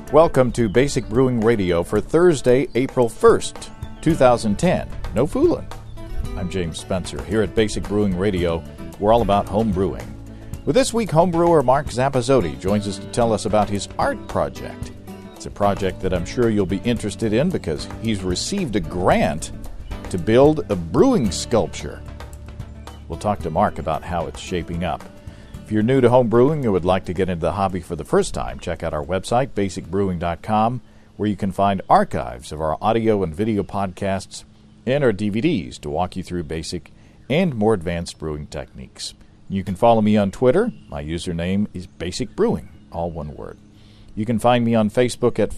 Welcome to Basic Brewing Radio for Thursday, April 1st, 2010. No fooling. I'm James Spencer. Here at Basic Brewing Radio, we're all about home brewing. With this week, homebrewer Mark Zappazotti joins us to tell us about his art project. It's a project that I'm sure you'll be interested in because he's received a grant to build a brewing sculpture. We'll talk to Mark about how it's shaping up. If you're new to home brewing and would like to get into the hobby for the first time, check out our website, basicbrewing.com, where you can find archives of our audio and video podcasts and our DVDs to walk you through basic and more advanced brewing techniques. You can follow me on Twitter. My username is Basic Brewing, all one word. You can find me on Facebook at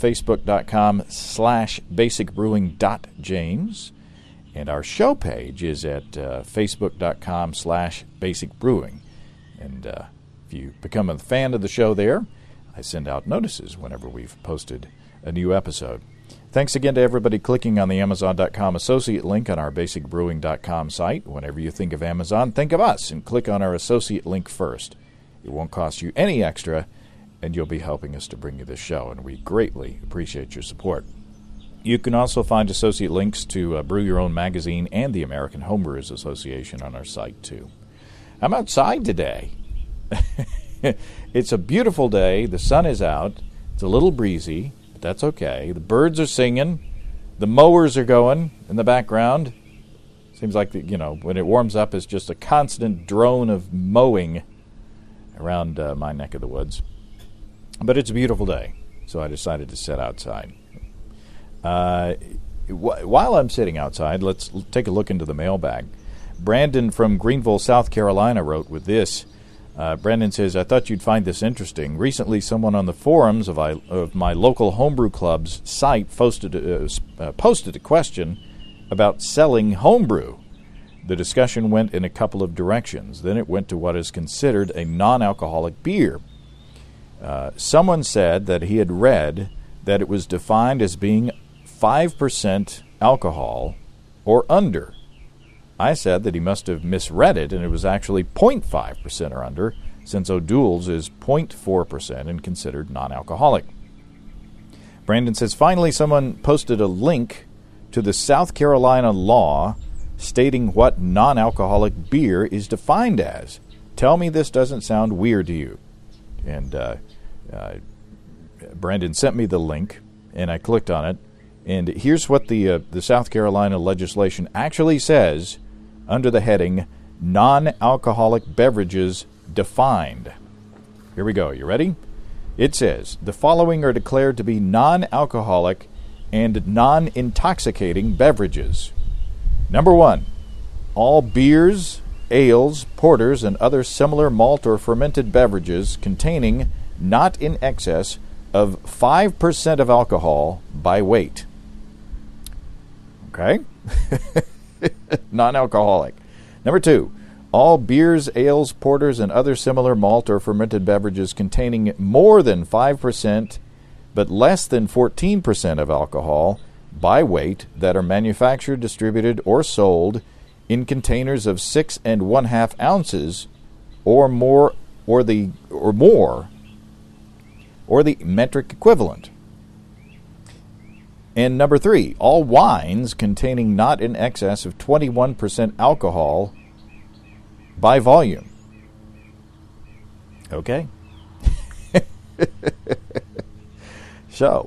facebook.com/basicbrewing.james. And our show page is at facebook.com/basicbrewing. And if you become a fan of the show there, I send out notices whenever we've posted a new episode. Thanks again to everybody clicking on the Amazon.com associate link on our basicbrewing.com site. Whenever you think of Amazon, think of us and click on our associate link first. It won't cost you any extra, and you'll be helping us to bring you this show, and we greatly appreciate your support. You can also find associate links to Brew Your Own magazine and the American Homebrewers Association on our site, too. I'm outside today. It's a beautiful day. The sun is out. It's a little breezy, but that's okay. The birds are singing. The mowers are going in the background. Seems like, when it warms up, it's just a constant drone of mowing around my neck of the woods. But it's a beautiful day, so I decided to sit outside. While I'm sitting outside, let's take a look into the mailbag. Brandon from Greenville, South Carolina wrote with this. Brandon says, I thought you'd find this interesting. Recently, someone on the forums of my local homebrew club's site posted a question about selling homebrew. The discussion went in a couple of directions. Then it went to what is considered a non-alcoholic beer. Someone said that he had read that it was defined as being 5% alcohol or under. I said that he must have misread it, and it was actually 0.5% or under, since O'Doul's is 0.4% and considered non-alcoholic. Brandon says, finally, someone posted a link to the South Carolina law stating what non-alcoholic beer is defined as. Tell me this doesn't sound weird to you. And Brandon sent me the link, and I clicked on it. And here's what the South Carolina legislation actually says under the heading Non-Alcoholic Beverages Defined. Here we go. You ready? It says, the following are declared to be non-alcoholic and non-intoxicating beverages. Number 1, all beers, ales, porters, and other similar malt or fermented beverages containing not in excess of 5% of alcohol by weight. Okay? Non-alcoholic. Number 2, all beers, ales, porters, and other similar malt or fermented beverages containing more than 5% but less than 14% of alcohol by weight that are manufactured, distributed, or sold in containers of 6 1/2 ounces or more, or the metric equivalent. And number 3, all wines containing not in excess of 21% alcohol by volume. Okay. So,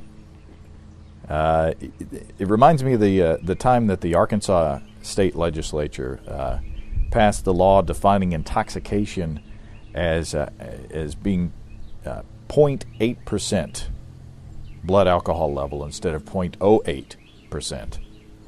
it reminds me of the time that the Arkansas state legislature passed the law defining intoxication as being 0.8% blood alcohol level instead of 0.08%.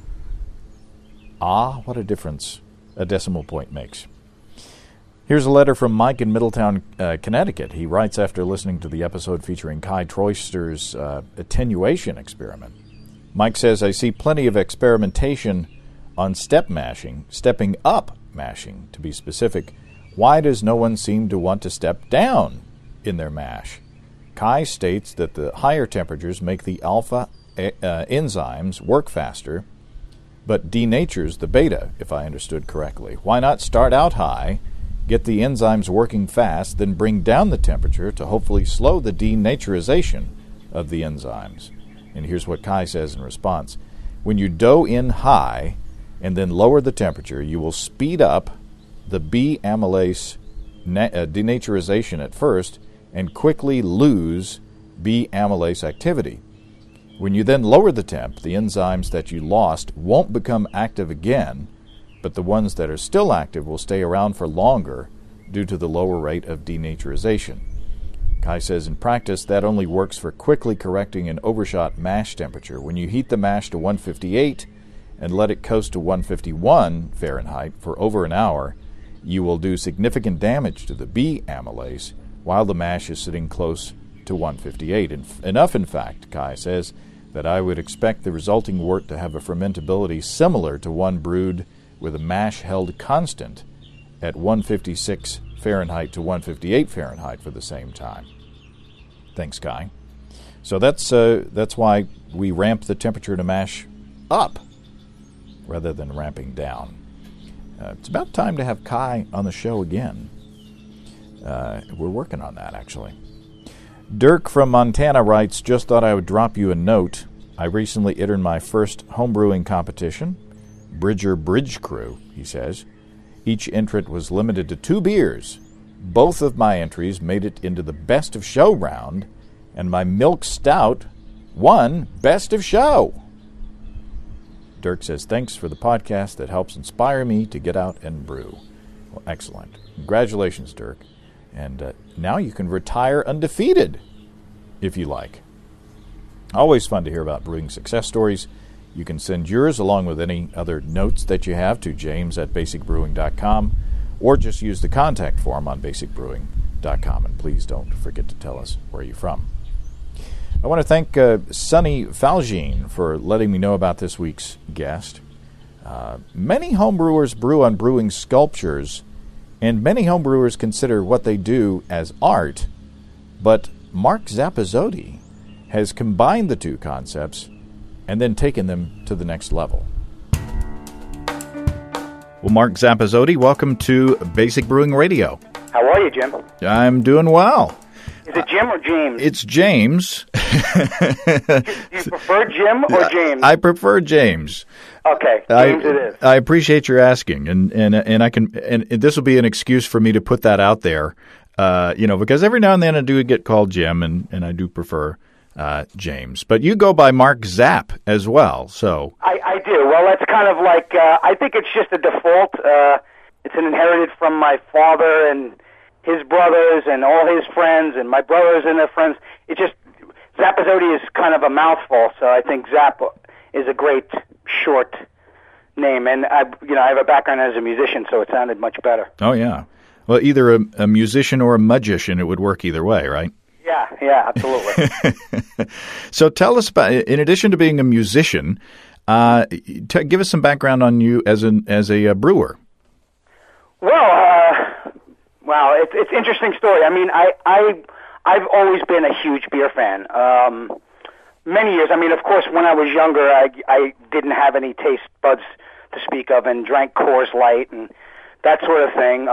What a difference a decimal point makes. Here's a letter from Mike in Middletown, Connecticut. He writes after listening to the episode featuring Kai Troyster's attenuation experiment. Mike says, I see plenty of experimentation on stepping up mashing, to be specific. Why does no one seem to want to step down in their mash? Kai states that the higher temperatures make the alpha enzymes work faster, but denatures the beta, if I understood correctly. Why not start out high, get the enzymes working fast, then bring down the temperature to hopefully slow the denaturization of the enzymes. And here's what Kai says in response. When you dough in high and then lower the temperature, you will speed up the B-amylase denaturization at first and quickly lose B-amylase activity. When you then lower the temp, the enzymes that you lost won't become active again, but the ones that are still active will stay around for longer due to the lower rate of denaturization. Kai says in practice that only works for quickly correcting an overshot mash temperature. When you heat the mash to 158 and let it coast to 151 Fahrenheit for over an hour, you will do significant damage to the B-amylase while the mash is sitting close to 158. Enough, in fact, Kai says, that I would expect the resulting wort to have a fermentability similar to one brewed with a mash held constant at 156 Fahrenheit to 158 Fahrenheit for the same time. Thanks, Kai. So that's why we ramp the temperature to mash up rather than ramping down. It's about time to have Kai on the show again. We're working on that, actually. Dirk from Montana writes, just thought I would drop you a note. I recently entered my first homebrewing competition, Bridger Bridge Crew, he says. Each entrant was limited to 2 beers. Both of my entries made it into the best of show round, and my milk stout won best of show. Dirk says, thanks for the podcast that helps inspire me to get out and brew. Well, excellent. Congratulations, Dirk. And now you can retire undefeated, if you like. Always fun to hear about brewing success stories. You can send yours along with any other notes that you have to james@basicbrewing.com, or just use the contact form on basicbrewing.com. And please don't forget to tell us where you're from. I want to thank Sonny Falgine for letting me know about this week's guest. Many homebrewers brew on brewing sculptures, and many homebrewers consider what they do as art, but Mark Zappizzotti has combined the two concepts and then taken them to the next level. Well, Mark Zappizzotti, welcome to Basic Brewing Radio. How are you, Jim? I'm doing well. Is it Jim or James? It's James. Do you prefer Jim or James? I prefer James. Okay, James it is. I appreciate your asking, and I can, and this will be an excuse for me to put that out there, because every now and then I do get called Jim, and I do prefer James. But you go by Mark Zapp as well, so I do. Well, that's kind of like I think it's just a default. It's an inherited from my father and his brothers and all his friends and my brothers and their friends. It just Zappizzotti is kind of a mouthful, so I think Zapp is a great short name. And I have a background as a musician, so it sounded much better. Oh yeah, well, either a musician or a magician, it would work either way, right? Yeah, absolutely. So tell us about, in addition to being a musician, give us some background on you as a brewer. Well, it's an interesting story. I mean, I've always been a huge beer fan. Many years. I mean, of course, when I was younger, I didn't have any taste buds to speak of and drank Coors Light and that sort of thing.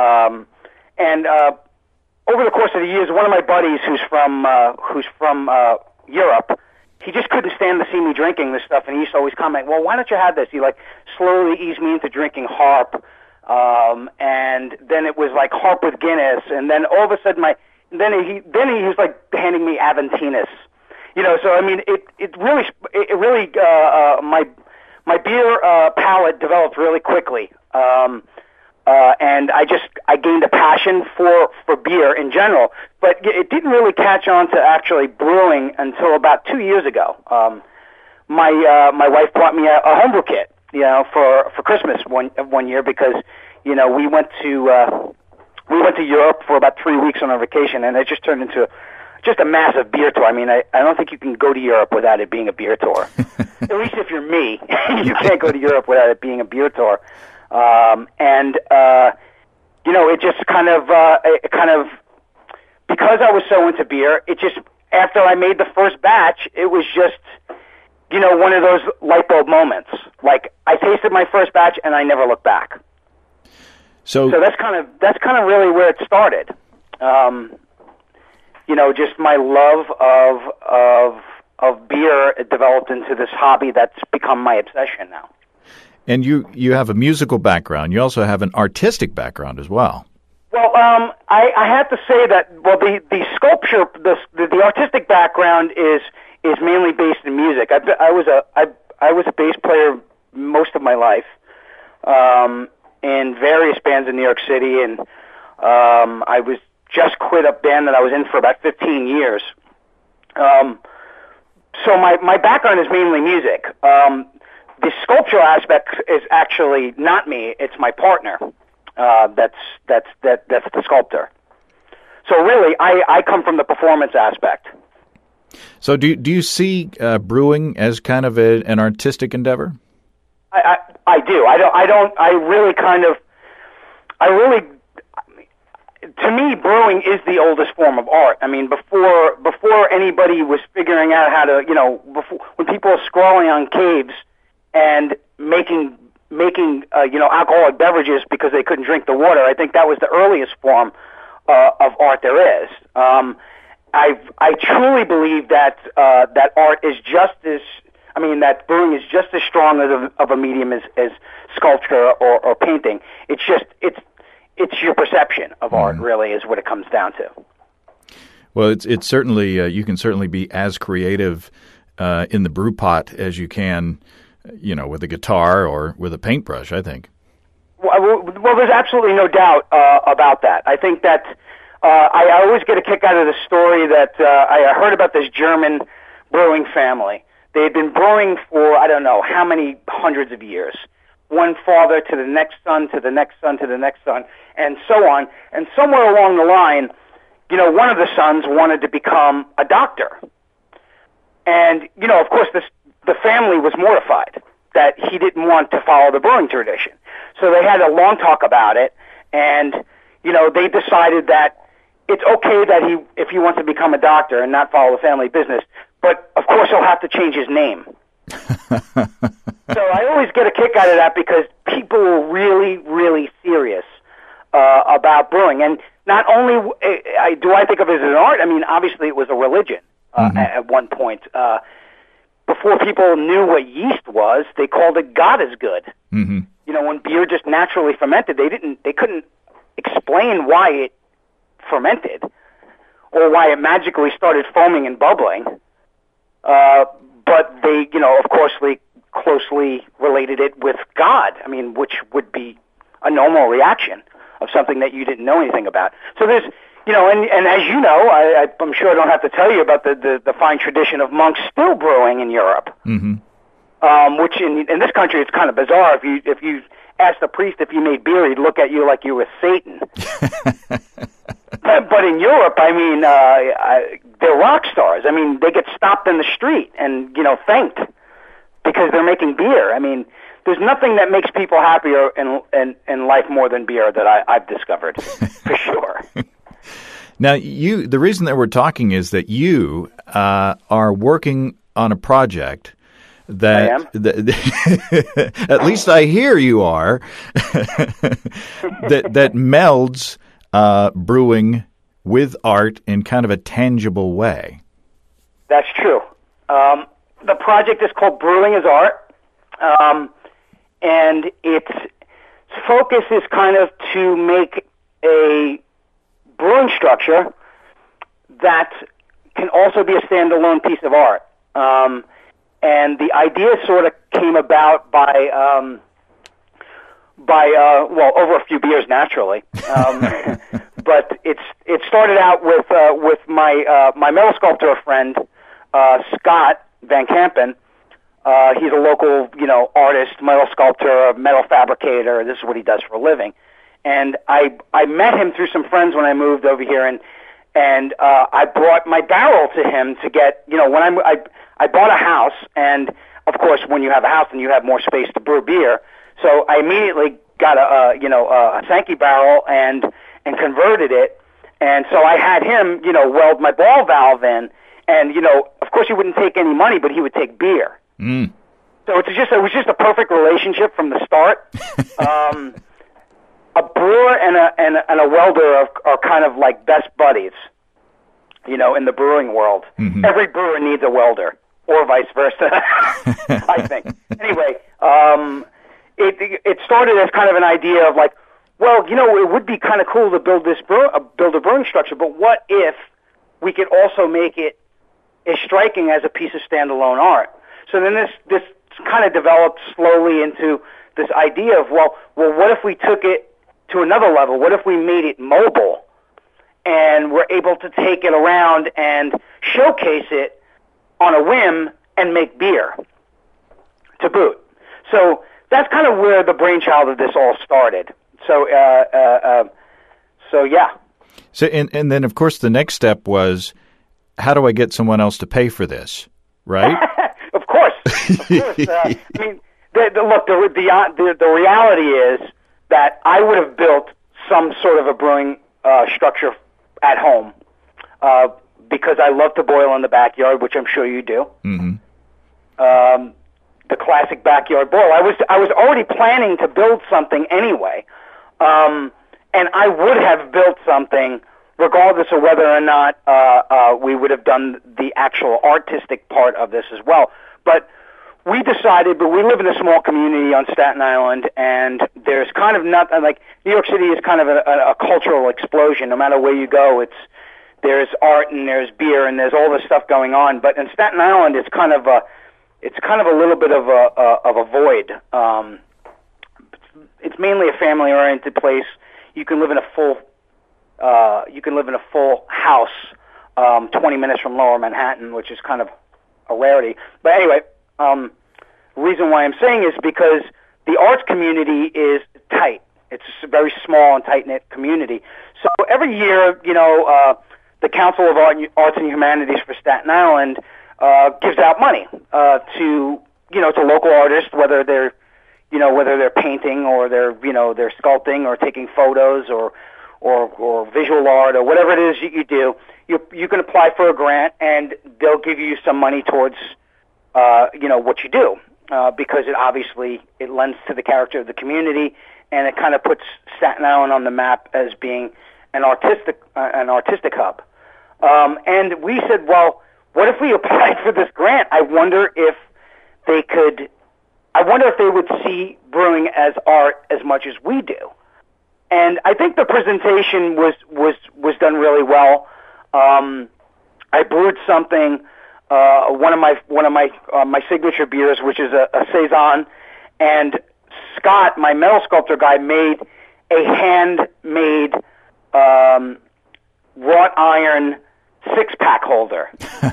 Over the course of the years, one of my buddies who's from Europe, he just couldn't stand to see me drinking this stuff, and he used to always comment, "Well, why don't you have this?" He slowly eased me into drinking Harp, and then it was like Harp with Guinness, and then all of a sudden then he was like handing me Aventinus, So I mean, it really my beer palate developed really quickly. And I gained a passion for beer in general, but it didn't really catch on to actually brewing until about 2 years ago. My wife bought me a homebrew kit, for Christmas one year because, we went to Europe for about 3 weeks on a vacation, and it just turned into just a massive beer tour. I mean, I don't think you can go to Europe without it being a beer tour. At least if you're me, you can't go to Europe without it being a beer tour. It just kind of, because I was so into beer, it just, after I made the first batch, it was just, one of those light bulb moments. Like, I tasted my first batch and I never looked back. So that's kind of really where it started. just my love of beer developed into this hobby that's become my obsession now. And you have a musical background. You also have an artistic background as well. Well, I have to say that the sculpture, the artistic background is mainly based in music. I was a bass player most of my life in various bands in New York City, and I was just quit a band that I was in for about 15 years. So my background is mainly music. The sculptural aspect is actually not me; it's my partner. That's the sculptor. So really, I come from the performance aspect. So do you see brewing as kind of an artistic endeavor? I do. To me, brewing is the oldest form of art. I mean, before anybody was figuring out how to, when people were scrawling on caves and making alcoholic beverages because they couldn't drink the water, I think that was the earliest form of art there is. I truly believe that that art is that brewing is just as strong of a medium as sculpture or painting. It's your perception of art, really, is what it comes down to. Well, it's certainly you can certainly be as creative in the brew pot as you can, with a guitar or with a paintbrush, I think. Well, there's absolutely no doubt about that. I think that I always get a kick out of the story that I heard about this German brewing family. They had been brewing for, I don't know, how many hundreds of years. One father to the next son, to the next son, to the next son, and so on. And somewhere along the line, one of the sons wanted to become a doctor. And, of course, the family was mortified that he didn't want to follow the brewing tradition. So they had a long talk about it, and, they decided that it's okay that if he wants to become a doctor and not follow the family business, but, of course, he'll have to change his name. So I always get a kick out of that because people were really, really serious about brewing. And not only do I think of it as an art, I mean, obviously it was a religion at one point. Before people knew what yeast was, they called it God is good. Mm-hmm. When beer just naturally fermented, they couldn't explain why it fermented or why it magically started foaming and bubbling. But they, of course, they closely related it with God. I mean, which would be a normal reaction of something that you didn't know anything about. So there's, and as you know, I'm sure I don't have to tell you about the fine tradition of monks still brewing in Europe. Mm-hmm. Which in this country it's kind of bizarre. If you asked the priest if you made beer, he'd look at you like you were Satan. But in Europe, I mean, they're rock stars. I mean, they get stopped in the street and, thanked because they're making beer. I mean, there's nothing that makes people happier in life more than beer that I've discovered, for sure. Now, the reason that we're talking is that you are working on a project that, I am? at least I hear you are, that melds brewing with art in kind of a tangible way. That's true. The project is called Brewing is Art, and its focus is kind of to make a brewing structure that can also be a standalone piece of art. And the idea sort of came about by over a few beers naturally. But it started out with my metal sculptor friend, Scott Van Kampen. He's a local, artist, metal sculptor, metal fabricator. This is what he does for a living. And I met him through some friends when I moved over here, and I brought my barrel to him to get, when I bought a house, and of course when you have a house, then you have more space to brew beer. So I immediately got a Sankey barrel and converted it, and so I had him, weld my ball valve in, and of course he wouldn't take any money, but he would take beer. Mm. So it was just a perfect relationship from the start. A brewer and a welder are kind of like best buddies. in the brewing world. Mm-hmm. Every brewer needs a welder, or vice versa, I think. Anyway, it started as kind of an idea of like, well, it would be kind of cool to build a brewing structure, but what if we could also make it as striking as a piece of standalone art? So then this kind of developed slowly into this idea of, well, what if we took it to another level? What if we made it mobile and we're able to take it around and showcase it on a whim and make beer to boot? So that's kind of where the brainchild of this all started. So yeah. So and then of course the next step was, how do I get someone else to pay for this? Right? Of course. I mean, the reality is that I would have built some sort of a brewing structure at home because I love to boil in the backyard, which I'm sure you do. Mm-hmm. The classic backyard boil. I was already planning to build something anyway, and I would have built something regardless of whether or not we would have done the actual artistic part of this as well. But we decided, but we live in a small community on Staten Island, and there's kind of nothing, like New York City is kind of a cultural explosion. No matter where you go, there's art and there's beer and there's all this stuff going on. But in Staten Island, it's kind of a little bit of a void. It's mainly a family-oriented place. You can live in a full house 20 minutes from Lower Manhattan, which is kind of a rarity. But anyway, the reason why I'm saying is because the arts community is tight. It's a very small and tight-knit community. So every year, the Council of Arts and Humanities for Staten Island gives out money to local artists, whether they're painting or they're sculpting or taking photos or visual art or whatever it is you do. You can apply for a grant and they'll give you some money towards what you do because it lends to the character of the community and it kind of puts Staten Island on the map as being an artistic hub. And we said, well, what if we applied for this grant? I wonder if they would see brewing as art as much as we do. And I think the presentation was done really well. I brewed something, one of my signature beers, which is a saison, and Scott, my metal sculptor guy, made a handmade wrought iron 6-pack holder.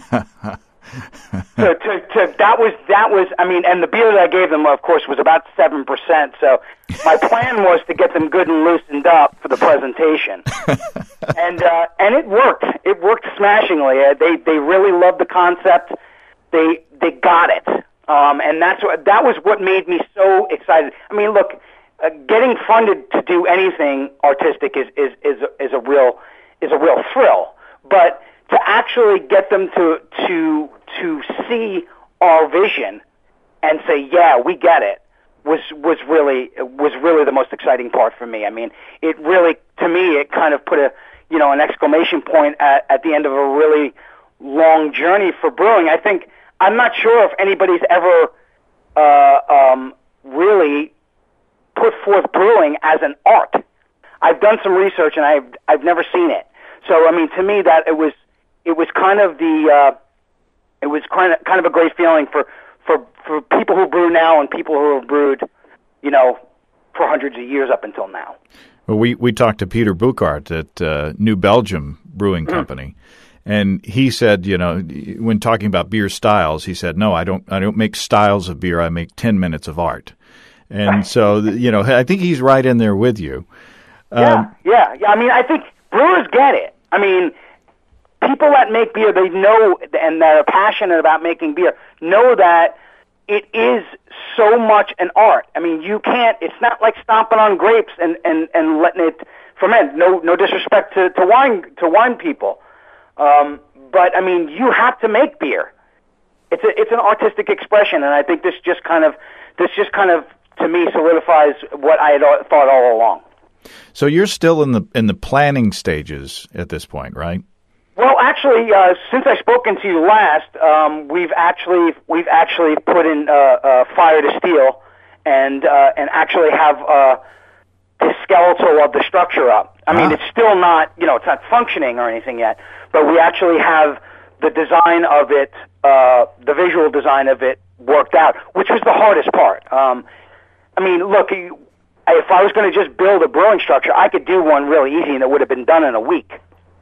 So that was I mean, and the beer that I gave them, of course, was about 7%. So my plan was to get them good and loosened up for the presentation, and it worked. It worked smashingly. They really loved the concept. They got it, and that was what made me so excited. I mean, look, getting funded to do anything artistic is a real thrill, but to actually get them to see our vision and say, yeah, we get it, was really the most exciting part for me. I mean, it really, to me, it kind of put an exclamation point at the end of a really long journey for brewing. I'm not sure if anybody's ever really put forth brewing as an art. I've done some research and I've never seen it. So I mean, to me, that it was kind of kind of a great feeling for people who brew now and people who have brewed, for hundreds of years up until now. Well, we talked to Peter Bouckaert at New Belgium Brewing Company, and he said, when talking about beer styles, he said, "No, I don't make styles of beer. I make 10 minutes of art." And so, I think he's right in there with you. Yeah. I mean, I think brewers get it. I mean, people that make beer, they know, and that are passionate about making beer, know that it is so much an art. I mean, it's not like stomping on grapes and letting it ferment. No disrespect to wine people. But I mean, you have to make beer. It's an artistic expression, and I think this just kind of to me solidifies what I had thought all along. So you're still in the planning stages at this point, right? Well, actually, since I've spoken to you last, we've actually put in fire to steel, and actually have the skeletal of the structure up. I mean, it's still not, it's not functioning or anything yet, but we actually have the design of it, the visual design of it worked out, which was the hardest part. I mean, look, if I was going to just build a brewing structure, I could do one really easy, and it would have been done in a week.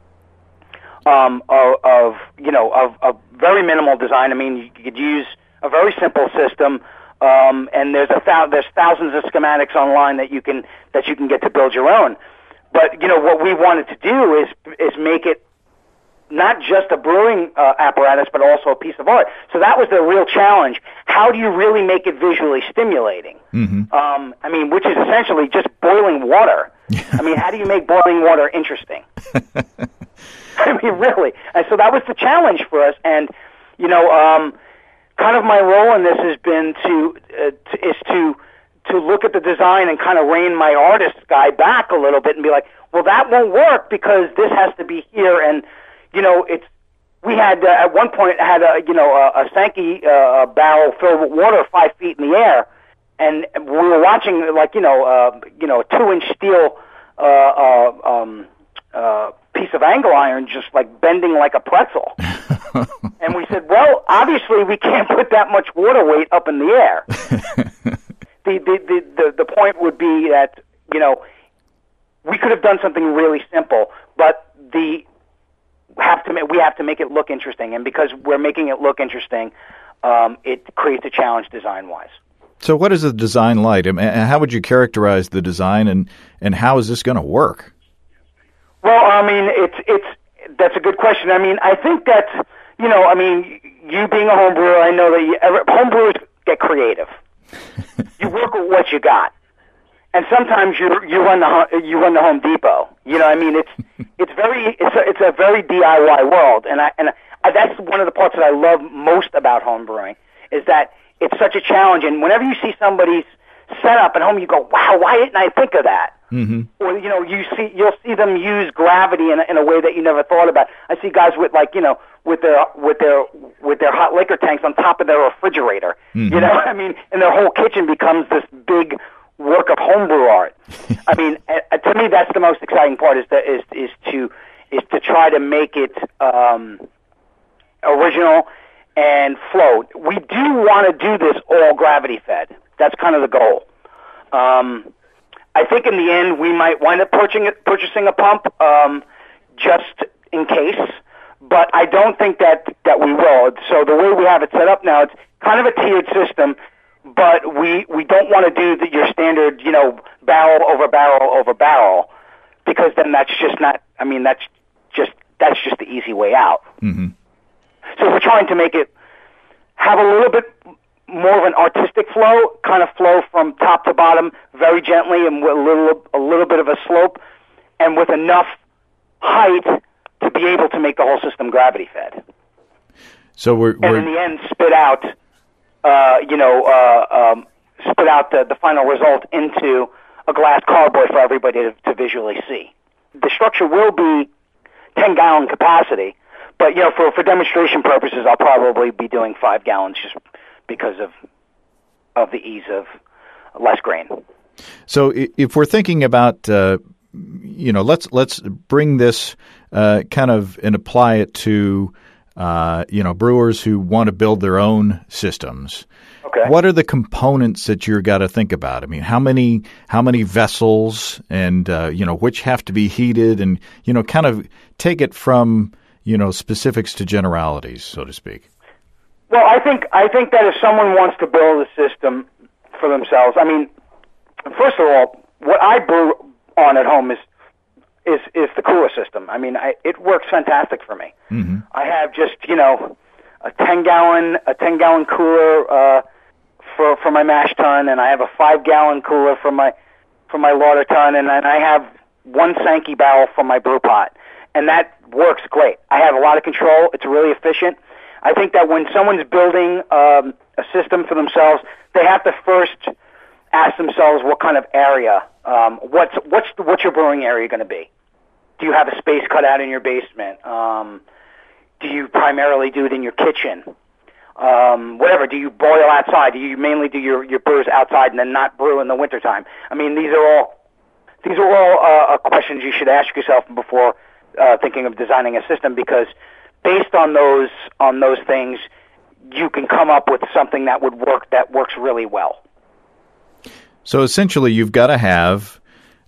Of very minimal design. I mean, you could use a very simple system, and there's thousands of schematics online that you can get to build your own. But what we wanted to do is make it not just a brewing apparatus, but also a piece of art. So that was the real challenge. How do you really make it visually stimulating? Mm-hmm. I mean, which is essentially just boiling water. I mean, how do you make boiling water interesting? I mean, really. And so that was the challenge for us. And, kind of my role in this has been to look at the design and kind of rein my artist guy back a little bit and be like, well, that won't work because this has to be here. And, we had, at one point, had a Sankey barrel filled with water 5 feet in the air. And we were watching, a 2-inch steel, piece of angle iron just like bending like a pretzel. And we said, well, obviously we can't put that much water weight up in the air. The point would be that, we could have done something really simple, but we have to make it look interesting. And because we're making it look interesting, it creates a challenge design-wise. So what is the design like? I mean, how would you characterize the design, and how is this going to work? Well, I mean, that's a good question. I mean, I think that, you being a home brewer, I know that home brewers get creative. You work with what you got, and sometimes you run the Home Depot. I mean, it's a very DIY world, and that's one of the parts that I love most about home brewing is that it's such a challenge. And whenever you see somebody's setup at home, you go, "Wow, why didn't I think of that?" Mm-hmm. Or you'll see them use gravity in a way that you never thought about. I see guys with with their hot liquor tanks on top of their refrigerator. Mm-hmm. I mean, and their whole kitchen becomes this big work of homebrew art. I mean, to me, that's the most exciting part is to try to make it original and float. We do want to do this all gravity fed. That's kind of the goal. I think in the end we might wind up purchasing a pump just in case, but I don't think that we will. So the way we have it set up now, it's kind of a tiered system, but we don't want to do your standard, barrel over barrel over barrel, because then that's just not. I mean, that's just the easy way out. Mm-hmm. So we're trying to make it have a little bit more of an artistic flow, kind of flow from top to bottom very gently and with a little bit of a slope, and with enough height to be able to make the whole system gravity fed. So we're in the end spit out, the final result into a glass cardboard for everybody to visually see. The structure will be 10-gallon capacity, but for demonstration purposes, I'll probably be doing 5 gallons just because of the ease of less grain. So if we're thinking about, let's bring this kind of and apply it to, brewers who want to build their own systems. Okay. What are the components that you've got to think about? I mean, how many vessels and, which have to be heated and, kind of take it from, specifics to generalities, so to speak. Well, I think that if someone wants to build a system for themselves, I mean, first of all, what I brew on at home is the cooler system. I mean, it works fantastic for me. Mm-hmm. I have just a 10-gallon cooler for my mash tun, and I have a 5-gallon cooler for my lauter tun, and I have one Sankey barrel for my brew pot, and that works great. I have a lot of control. It's really efficient. I think that when someone's building a system for themselves, they have to first ask themselves what kind of area, what's your brewing area going to be? Do you have a space cut out in your basement? primarily do it in your kitchen? Whatever, do you boil outside? Do you mainly do your brews outside and then not brew in the wintertime? I mean, these are all questions you should ask yourself before thinking of designing a system, because based on those things, you can come up with something that works really well. So essentially, you've got to have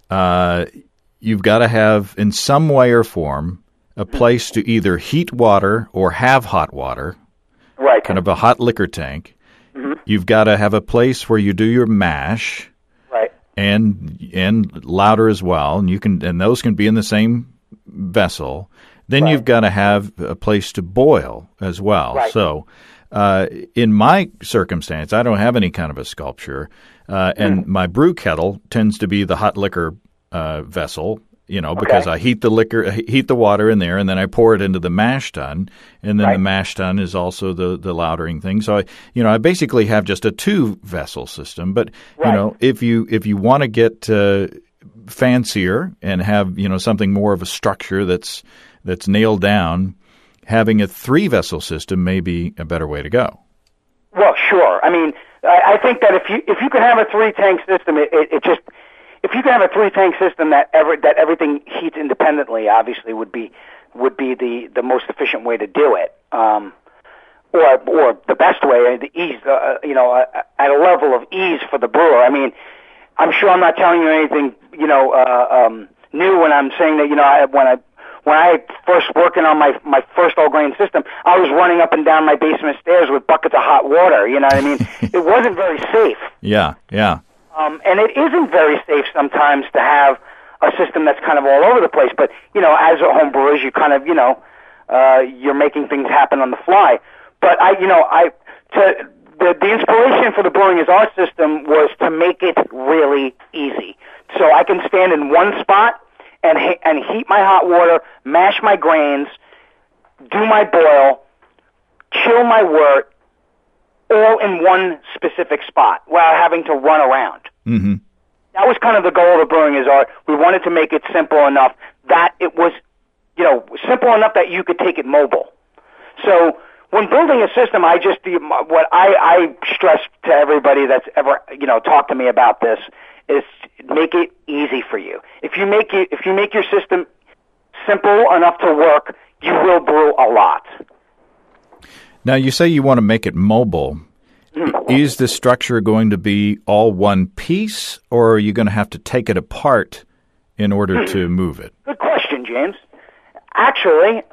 in some way or form a place to either heat water or have hot water. Right. Kind of a hot liquor tank. Mm-hmm. You've got to have a place where you do your mash. Right. And lauter as well, and those can be in the same vessel. Then Right. you've got to have a place to boil as well. Right. So, in my circumstance, I don't have any kind of a sculpture, and my brew kettle tends to be the hot liquor vessel. Because I heat the water in there, and then I pour it into the mash tun, and then Right. the mash tun is also the lautering thing. So I basically have just a 2-vessel system. But Right. if you want to get fancier and have something more of a structure that's nailed down, having a 3-vessel system may be a better way to go. Well, sure. I mean, I think that if you can have a 3-tank system, if you can have a 3-tank system that everything heats independently, obviously would be the most efficient way to do it, or the best way, the ease, at a level of ease for the brewer. I mean, I'm sure I'm not telling you anything, new when I'm saying that when I first working on my first all grain system, I was running up and down my basement stairs with buckets of hot water. You know what I mean? It wasn't very safe. Yeah. And it isn't very safe sometimes to have a system that's kind of all over the place. But, as a home brewer, you kind of, you're making things happen on the fly. But the inspiration for the Brewing is Art system was to make it really easy. So I can stand in one spot and heat my hot water, mash my grains, do my boil, chill my wort, all in one specific spot without having to run around. Mm-hmm. That was kind of the goal of the Brewing is Art. We wanted to make it simple enough that it was, simple enough that you could take it mobile. So when building a system, what I stress to everybody that's ever, talked to me about this is make it easy for you. If you make your system simple enough to work, you will brew a lot. Now, you say you want to make it mobile. Is the structure going to be all one piece, or are you going to have to take it apart in order to move it? Good question, James. Actually,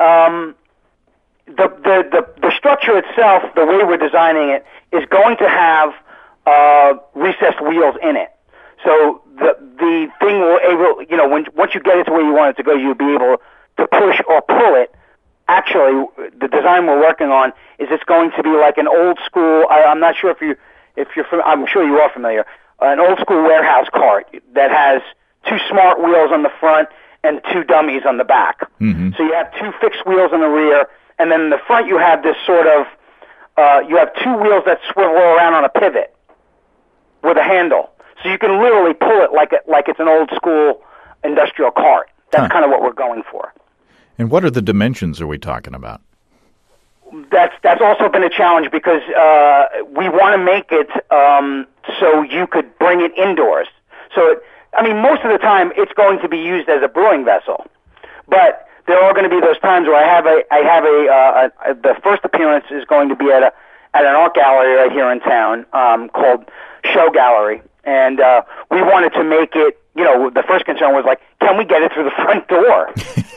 the structure itself, the way we're designing it, is going to have recessed wheels in it. So the thing will once you get it to where you want it to go, you'll be able to push or pull it. Actually, the design we're working on is it's going to be like an old school. I'm not sure I'm sure you are familiar. An old school warehouse cart that has 2 smart wheels on the front and 2 dummies on the back. Mm-hmm. So you have 2 fixed wheels in the rear, and then in the front you have this sort of you have 2 wheels that swivel around on a pivot with a handle. So you can literally pull it like it's an old school industrial cart. That's kind of what we're going for. And what are the dimensions are we talking about? That's also been a challenge because we want to make it so you could bring it indoors. So, most of the time it's going to be used as a brewing vessel, but there are going to be those times where the first appearance is going to be at an art gallery right here in town called Show Gallery, and we wanted to make it. The first concern was like, can we get it through the front door?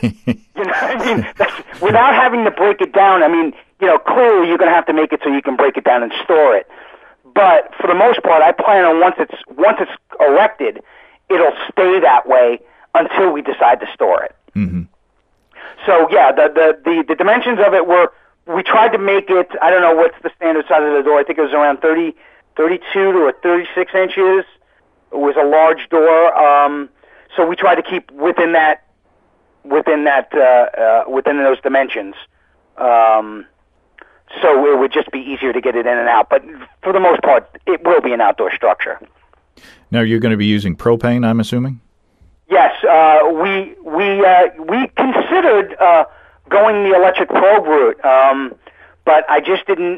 Without having to break it down. Clearly you're going to have to make it so you can break it down and store it. But for the most part, I plan on once it's erected, it'll stay that way until we decide to store it. Mm-hmm. So yeah, the dimensions of it we tried to make it. I don't know what's the standard size of the door. I think it was around 32 to 36 inches. It was a large door, so we tried to keep within those dimensions. So it would just be easier to get it in and out. But for the most part, it will be an outdoor structure. Now, you're going to be using propane, I'm assuming? Yes, we considered going the electric probe route, but I just didn't,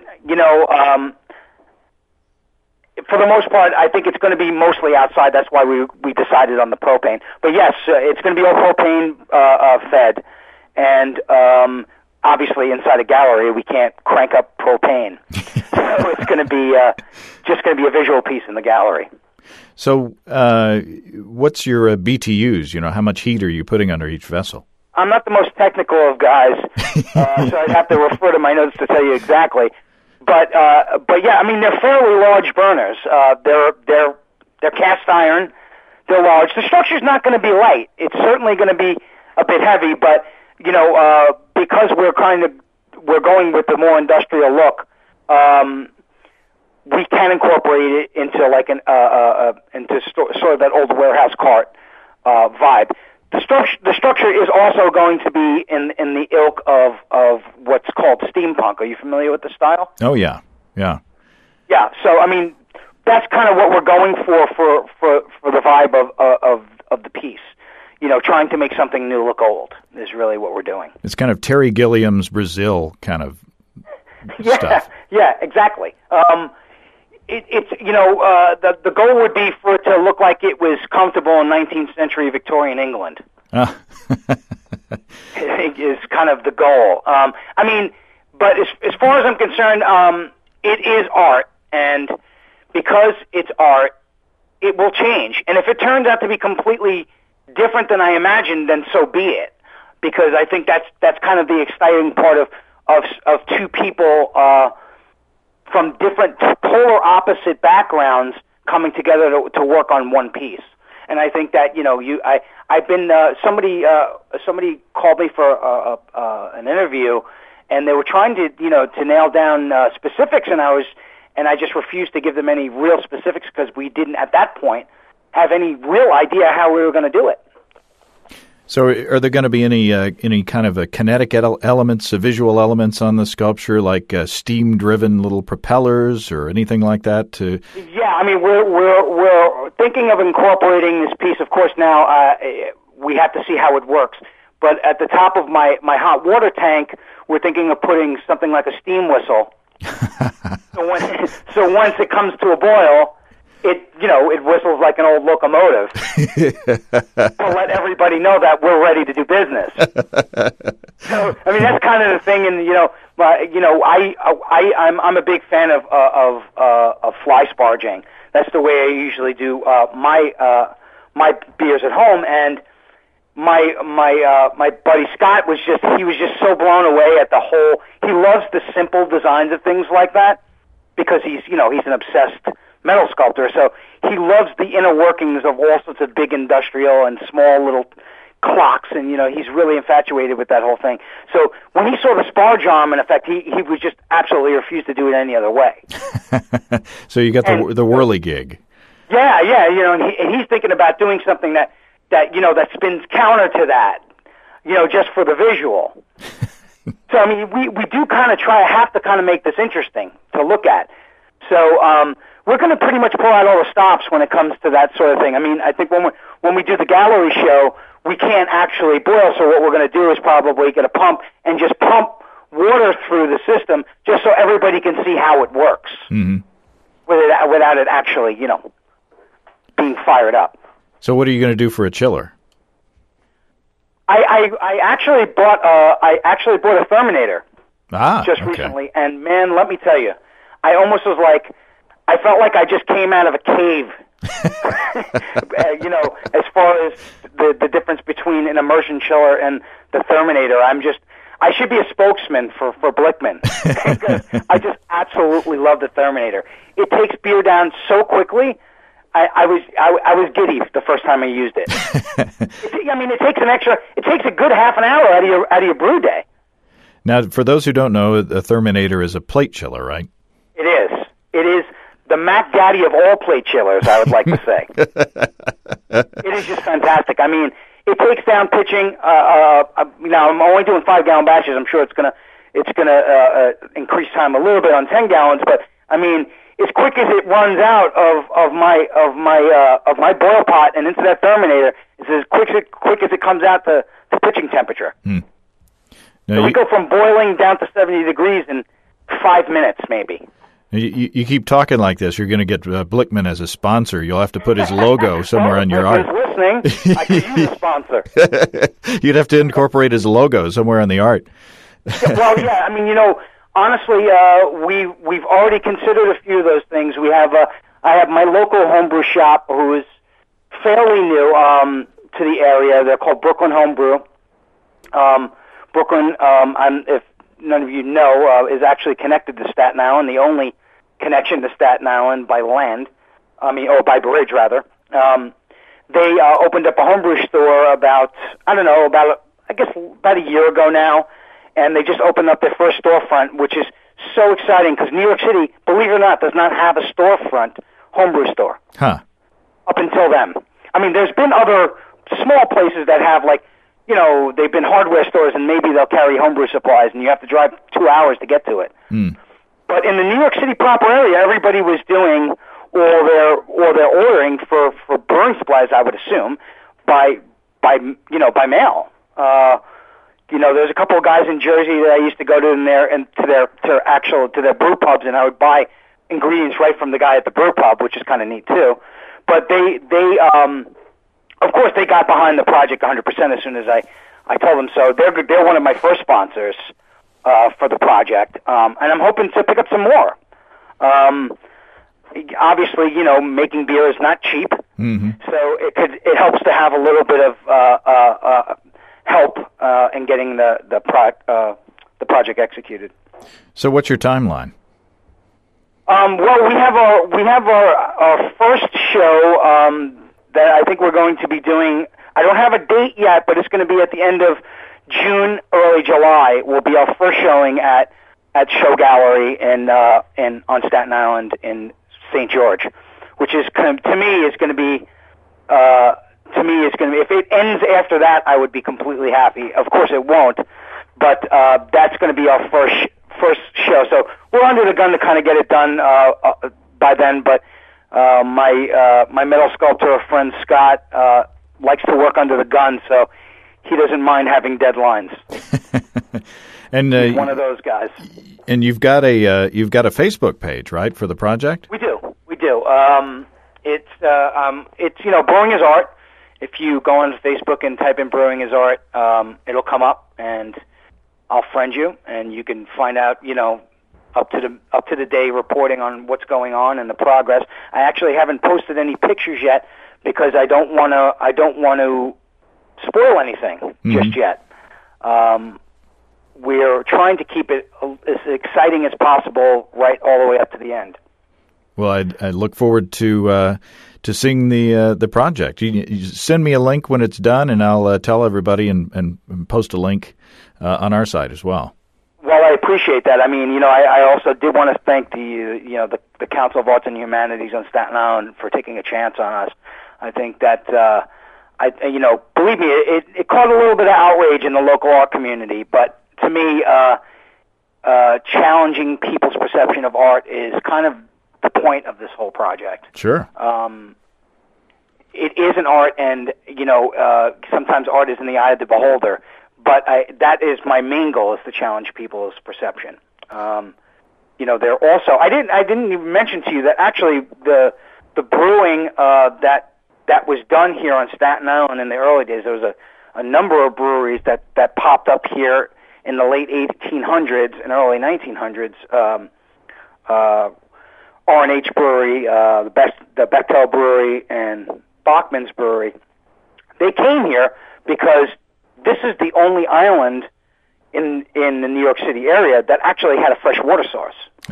for the most part, I think it's going to be mostly outside. That's why we decided on the propane. But yes, it's going to be all propane fed, and obviously inside a gallery we can't crank up propane, so it's going to be just going to be a visual piece in the gallery. So, what's your BTUs? How much heat are you putting under each vessel? I'm not the most technical of guys, so I'd have to refer to my notes to tell you exactly. But yeah, I mean, they're fairly large burners. They're cast iron. They're large. The structure's not going to be light. It's certainly going to be a bit heavy, but because we're going with the more industrial look, we can incorporate it into like into sort of that old warehouse cart vibe. The structure is also going to be in the ilk of what's called steampunk. Are you familiar with the style? Oh yeah. Yeah. So I mean, that's kind of what we're going for the vibe of the piece. Trying to make something new look old is really what we're doing. It's kind of Terry Gilliam's Brazil kind of stuff. Yeah, exactly. It's the goal would be for it to look like it was comfortable in 19th century Victorian England. Is kind of the goal. I mean, but as far as I'm concerned, it is art, and because it's art, it will change. And if it turns out to be completely different than I imagined, then so be it. Because I think that's kind of the exciting part of two people from different polar opposite backgrounds coming together to work on one piece. And I think that I've been somebody called me for an interview, and they were trying to nail down specifics, and I just refused to give them any real specifics because we didn't at that point have any real idea how we were going to do it. So are there going to be any kind of kinetic elements, visual elements on the sculpture, like steam-driven little propellers or anything like that? Yeah, I mean, we're thinking of incorporating this piece. Of course, now we have to see how it works. But at the top of my hot water tank, we're thinking of putting something like a steam whistle. So once it comes to a boil, it whistles like an old locomotive to let everybody know that we're ready to do business. So, I mean, that's kind of the thing, and I'm a big fan of fly sparging. That's the way I usually do my beers at home, and my buddy Scott was just so blown away at the whole. He loves the simple designs of things like that because he's an obsessed metal sculptor, so he loves the inner workings of all sorts of big industrial and small little clocks, and he's really infatuated with that whole thing. So when he saw the sparge arm, in effect, he would just absolutely refuse to do it any other way. So you got the whirly gig. Yeah, and he's thinking about doing something that spins counter to that, just for the visual. So I mean, we do have to make this interesting to look at. So we're going to pretty much pull out all the stops when it comes to that sort of thing. I mean, I think when we do the gallery show, we can't actually boil, so what we're going to do is probably get a pump and just pump water through the system just so everybody can see how it works, without it actually, being fired up. So what are you going to do for a chiller? I actually bought a Therminator recently, and man, let me tell you, I almost was like, I felt like I just came out of a cave. As far as the difference between an immersion chiller and the Therminator, I should be a spokesman for Blickman. I just absolutely love the Therminator. It takes beer down so quickly. I was giddy the first time I used it. It takes a good half an hour out of your brew day. Now, for those who don't know, the Therminator is a plate chiller, right? It is. It is the Mac Daddy of all plate chillers, I would like to say. It is just fantastic. I mean, it takes down pitching. Now I'm only doing 5-gallon batches. I'm sure it's gonna increase time a little bit on 10 gallons. But I mean, as quick as it runs out of my boil pot and into that Therminator, it's as quick as it comes out to pitching temperature. Now So we go from boiling down to 70 degrees in 5 minutes, maybe. You keep talking like this, you're going to get Blickman as a sponsor. You'll have to put his logo somewhere on your art. If listening, I could use a sponsor. You'd have to incorporate his logo somewhere on the art. Well, yeah. I mean, honestly, we've already considered a few of those things. I have my local homebrew shop who is fairly new to the area. They're called Brooklyn Homebrew. Brooklyn, if none of you know, is actually connected to Staten Island, the only connection to Staten Island by land. Or by bridge, rather. They opened up a homebrew store about a year ago now, and they just opened up their first storefront, which is so exciting because New York City, believe it or not, does not have a storefront homebrew store. Huh. Up until then. I mean, there's been other small places that have, they've been hardware stores, and maybe they'll carry homebrew supplies, and you have to drive 2 hours to get to it. Mm. But in the New York City proper area, everybody was doing or they're ordering for brewing supplies, I would assume, by mail. There's a couple of guys in Jersey that I used to go to to their brew pubs, and I would buy ingredients right from the guy at the brew pub, which is kind of neat too. But they of course they got behind the project 100% as soon as I told them so. They're one of my first sponsors for the project, and I'm hoping to pick up some more. Obviously, making beer is not cheap, mm-hmm. so it helps to have a little bit of help in getting the project executed. So, what's your timeline? Well, we have our first show that I think we're going to be doing. I don't have a date yet, but it's going to be at the end of June, early July. Will be our first showing at Show Gallery on Staten Island in St. George, which is to me is going to be. If it ends after that, I would be completely happy. Of course, it won't, but that's going to be our first show. So we're under the gun to kind of get it done by then. But my metal sculptor friend Scott likes to work under the gun, so he doesn't mind having deadlines. And he's one of those guys. And you've got a Facebook page, right, for the project? We do. It's Brewing is Art. If you go on Facebook and type in Brewing is Art, it'll come up, and I'll friend you, and you can find out, up to the day reporting on what's going on and the progress. I actually haven't posted any pictures yet because I don't want to spoil anything just yet. We're trying to keep it as exciting as possible, right all the way up to the end. Well, I look forward to seeing the project. You send me a link when it's done, and I'll tell everybody and post a link on our site as well. Well, I appreciate that. I mean, I also did want to thank the Council of Arts and Humanities on Staten Island for taking a chance on us. I think that believe me, it caused a little bit of outrage in the local art community, but to me, challenging people's perception of art is kind of the point of this whole project. Sure. It is an art, and sometimes art is in the eye of the beholder. But that is my main goal: is to challenge people's perception. They're also I didn't even mention to you that actually the brewing that was done here on Staten Island in the early days. There was a number of breweries that popped up here in the late 1800s and early 1900s. R&H Brewery, the Bechtel Brewery, and Bachman's Brewery. They came here because this is the only island in the New York City area that actually had a fresh water source.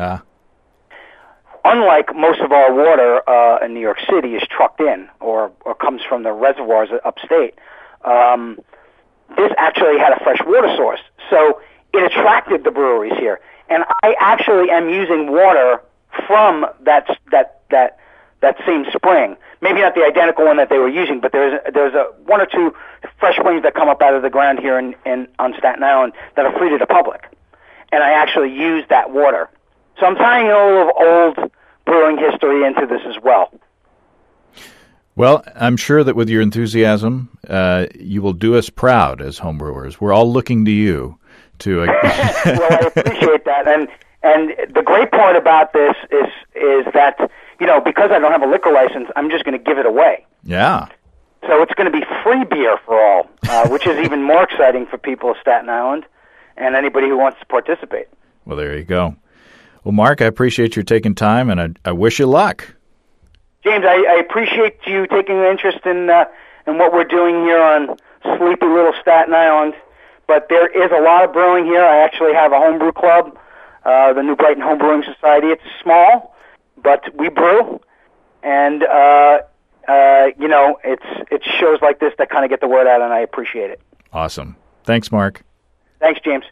Unlike most of our water in New York City is trucked in or comes from the reservoirs upstate, this actually had a fresh water source. So it attracted the breweries here. And I actually am using water from that same spring. Maybe not the identical one that they were using, but there's one or two fresh springs that come up out of the ground here on Staten Island that are free to the public. And I actually use that water. So I'm tying a little old brewing history into this as well. Well, I'm sure that with your enthusiasm, you will do us proud as homebrewers. We're all looking to you to. Well, I appreciate that, and the great part about this is that, you know, because I don't have a liquor license, I'm just going to give it away. Yeah. So it's going to be free beer for all, which is even more exciting for people of Staten Island and anybody who wants to participate. Well, there you go. Well, Mark, I appreciate you taking time, and I wish you luck. James, I appreciate you taking an interest in what we're doing here on sleepy little Staten Island. But there is a lot of brewing here. I actually have a homebrew club, the New Brighton Homebrewing Society. It's small, but we brew, and you know, it's shows like this that kind of get the word out, and I appreciate it. Awesome. Thanks, Mark. Thanks, James.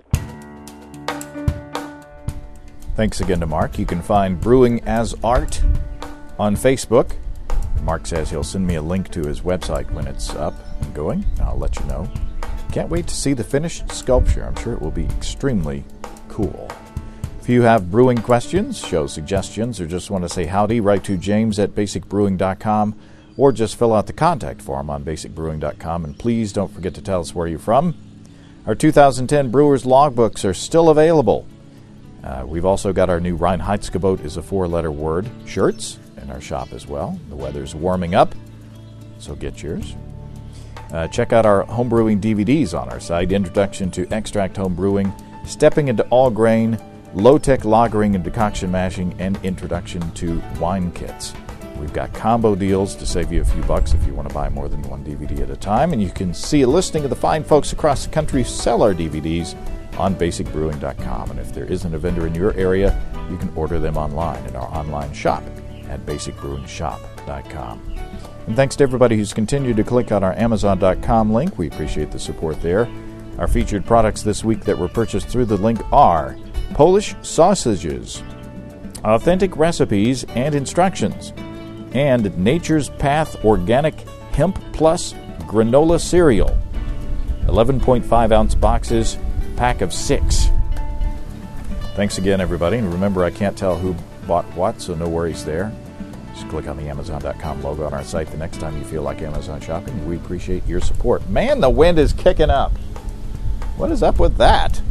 Thanks again to Mark. You can find Brewing as Art on Facebook. Mark says he'll send me a link to his website when it's up and going. I'll let you know. Can't wait to see the finished sculpture. I'm sure it will be extremely cool. If you have brewing questions, show suggestions, or just want to say howdy, write to james@basicbrewing.com or just fill out the contact form on basicbrewing.com. And please don't forget to tell us where you're from. Our 2010 Brewers Logbooks are still available. We've also got our new Reinheitsgebot is a 4-letter word shirts in our shop as well. The weather's warming up, so get yours. Check out our homebrewing DVDs on our site. Introduction to Extract Homebrewing, Stepping into All Grain, Low-Tech Lagering and Decoction Mashing, and Introduction to Wine Kits. We've got combo deals to save you a few bucks if you want to buy more than one DVD at a time. And you can see a listing of the fine folks across the country who sell our DVDs on basicbrewing.com. And if there isn't a vendor in your area, you can order them online in our online shop at basicbrewingshop.com. And thanks to everybody who's continued to click on our Amazon.com link. We appreciate the support there. Our featured products this week that were purchased through the link are Polish sausages, authentic recipes and instructions, and Nature's Path Organic Hemp Plus Granola Cereal. 11.5-ounce boxes, pack of 6. Thanks again, everybody. And remember, I can't tell who bought what, so no worries there. Just click on the Amazon.com logo on our site the next time you feel like Amazon shopping. We appreciate your support. Man, the wind is kicking up. What is up with that?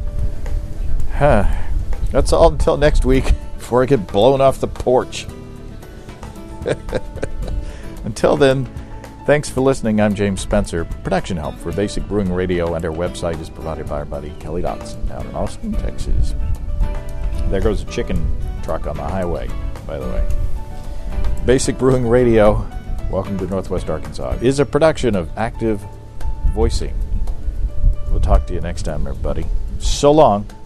That's all until next week before I get blown off the porch. Until then, thanks for listening. I'm James Spencer. Production help for Basic Brewing Radio and our website is provided by our buddy Kelly Dotson down in Austin, Texas. There goes a chicken truck on the highway, by the way. Basic Brewing Radio, welcome to Northwest Arkansas, is a production of Active Voicing. We'll talk to you next time, everybody. So long.